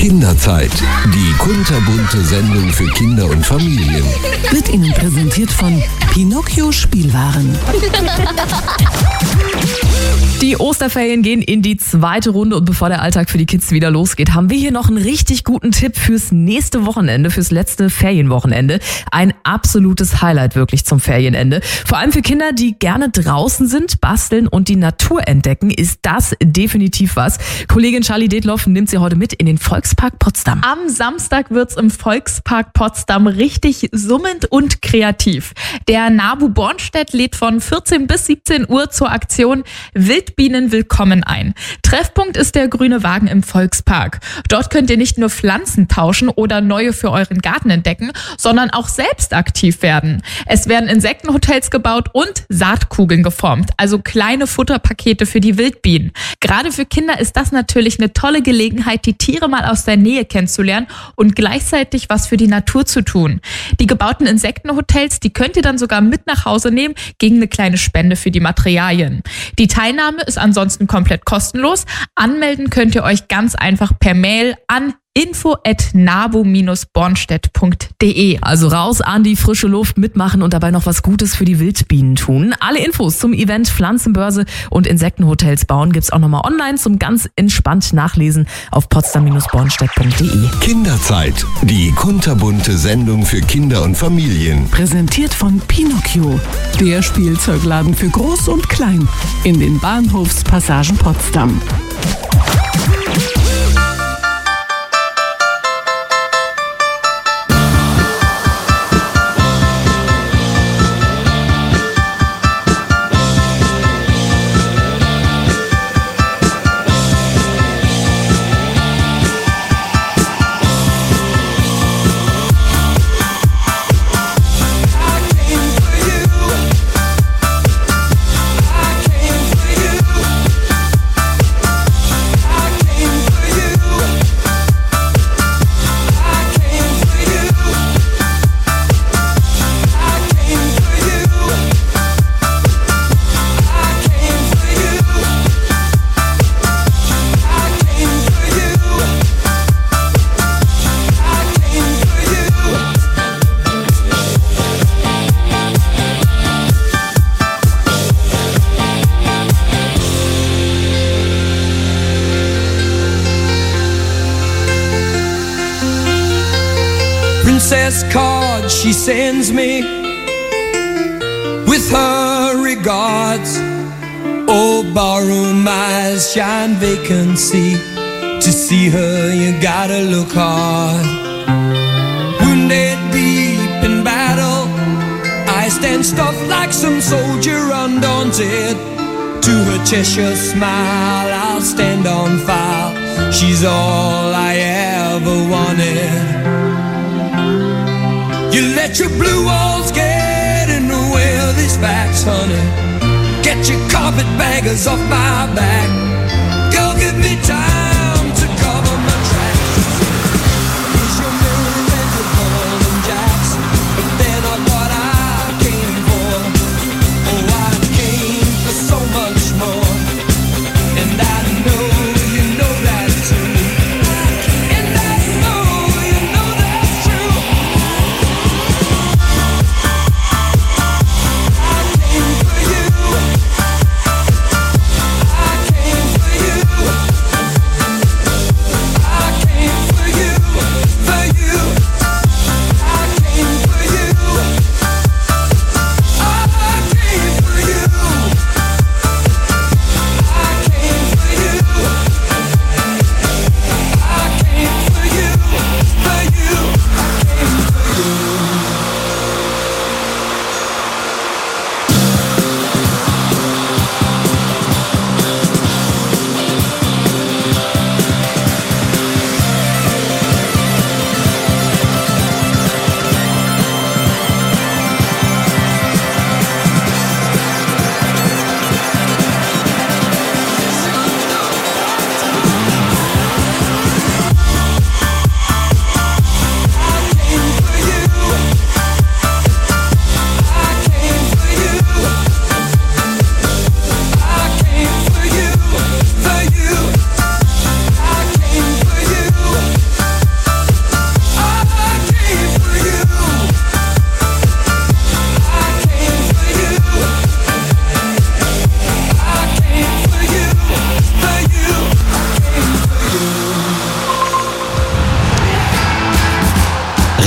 Kinderzeit, die kunterbunte Sendung für Kinder und Familien. Wird Ihnen präsentiert von Pinocchio Spielwaren. Die Osterferien gehen in die zweite Runde und bevor der Alltag für die Kids wieder losgeht, haben wir hier noch einen richtig guten Tipp fürs nächste Wochenende, fürs letzte Ferienwochenende. Ein absolutes Highlight wirklich zum Ferienende. Vor allem für Kinder, die gerne draußen sind, basteln und die Natur entdecken, ist das definitiv was. Kollegin Charlie Detloff nimmt sie heute mit in den Volkspark Potsdam. Am Samstag wird's im Volkspark Potsdam richtig summend und kreativ. Der NABU Bornstedt lädt von 14 bis 17 Uhr zur Aktion Wildbienen willkommen ein. Treffpunkt ist der grüne Wagen im Volkspark. Dort könnt ihr nicht nur Pflanzen tauschen oder neue für euren Garten entdecken, sondern auch selbst aktiv werden. Es werden Insektenhotels gebaut und Saatkugeln geformt, also kleine Futterpakete für die Wildbienen. Gerade für Kinder ist das natürlich eine tolle Gelegenheit, die Tiere mal aus der Nähe kennenzulernen und gleichzeitig was für die Natur zu tun. Die gebauten Insektenhotels, die könnt ihr dann sogar mit nach Hause nehmen gegen eine kleine Spende für die Materialien. Die Teilnahme ist ansonsten komplett kostenlos. Anmelden könnt ihr euch ganz einfach per Mail an info@nabu-bornstedt.de. Also raus an die frische Luft, mitmachen und dabei noch was Gutes für die Wildbienen tun. Alle Infos zum Event Pflanzenbörse und Insektenhotels bauen gibt's auch nochmal online zum ganz entspannt nachlesen auf potsdam-bornstedt.de. Kinderzeit, die kunterbunte Sendung für Kinder und Familien. Präsentiert von Pinocchio, der Spielzeugladen für Groß und Klein in den Bahnhofspassagen Potsdam. Princess card she sends me with her regards. Oh, ballroom eyes shine vacancy. To see her you gotta look hard. Wounded deep in battle, I stand stuffed like some soldier undaunted. To her Cheshire smile I'll stand on file. She's all I ever wanted. You let your blue walls get in the way of these facts, honey. Get your carpetbaggers off my back. Girl, give me time to cover my tracks. Here's your mirror and your ball and jacks, but they're not what I came for. Oh, I came for so much more, and I know you know that too. And I know you know that's true. I came for you.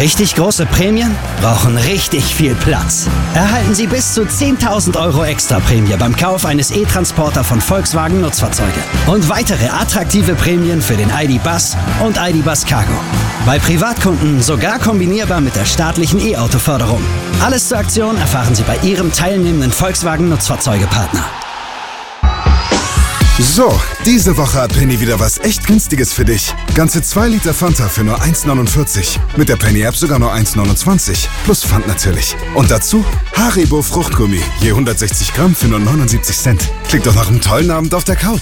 Richtig große Prämien brauchen richtig viel Platz. Erhalten Sie bis zu 10.000 € Extra-Prämie beim Kauf eines E-Transporter von Volkswagen Nutzfahrzeuge. Und weitere attraktive Prämien für den ID.Buzz und ID.Buzz Cargo. Bei Privatkunden sogar kombinierbar mit der staatlichen E-Auto-Förderung. Alles zur Aktion erfahren Sie bei Ihrem teilnehmenden Volkswagen Nutzfahrzeuge-Partner. So, diese Woche hat Penny wieder was echt Günstiges für dich. Ganze 2 Liter Fanta für nur 1,49. Mit der Penny-App sogar nur 1,29. Plus Pfand natürlich. Und dazu Haribo Fruchtgummi. Je 160 Gramm für nur 79 Cent. Klingt doch nach einem tollen Abend auf der Couch.